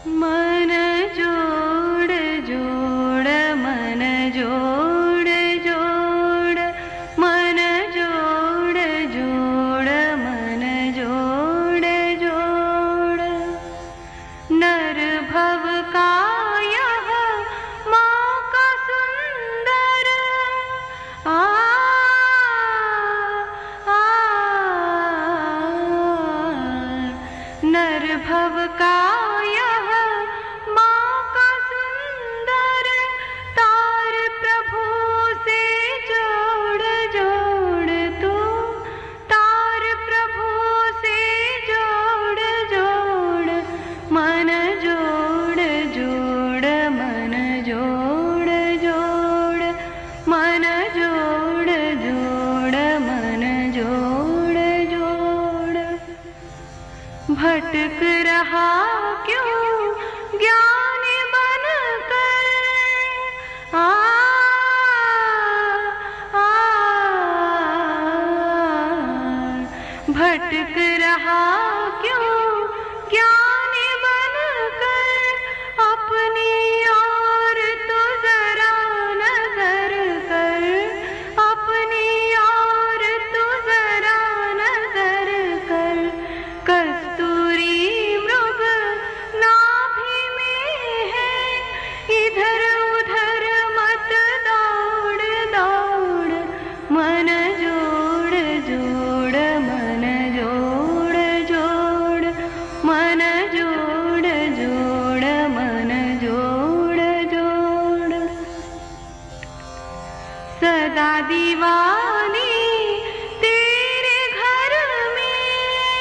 मन जोड़ जोड़ मन जोड़ जोड़ मन जोड़ जोड़ मन जोड़ जोड़ नर भव का यह माँ का सुंदर नर भव का यह माँ का सुंदर तार प्रभु से जोड़ जोड़ तू तार प्रभु से जोड़ जोड़ मन जोड़ जोड़ मन जोड़ जोड़ मन जोड़ जोड़ मन जोड़ जोड़ भटक रहा क्यों ज्ञान बन कर भटक रहा क्यों ज्ञान बन कर अपनी ओर तो जरा नजर कर अपनी ओर तो जरा नजर कर कस्तूरी मृग नाभि में है इधर उधर मत दौड़ दौड़ मन जोड़ जोड़ मन जोड़ जोड़ मन जोड़ जोड़ मन जोड़ जोड़ सदा दीवानी तेरे घर में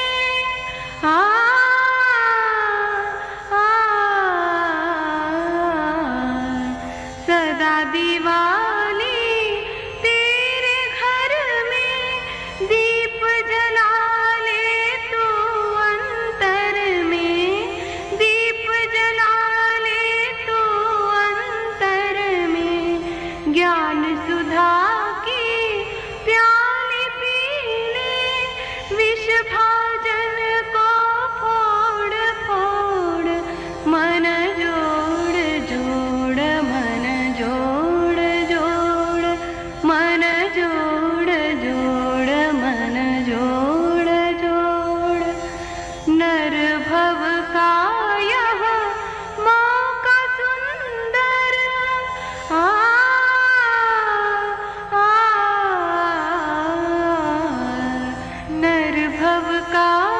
सदा दीवानी तेरे घर में दीप जला ले तू अंतर में दीप जला ले तू अंतर में ज्ञान सुधा की प्याली पी ले विष भाजन को फोड़ फोड़ मन जोड़ जोड़ मन जोड़ जोड़ मन जोड़ जोड़ मन जोड़ जोड़ नर भव का यह माँ का सुंदर नर भव का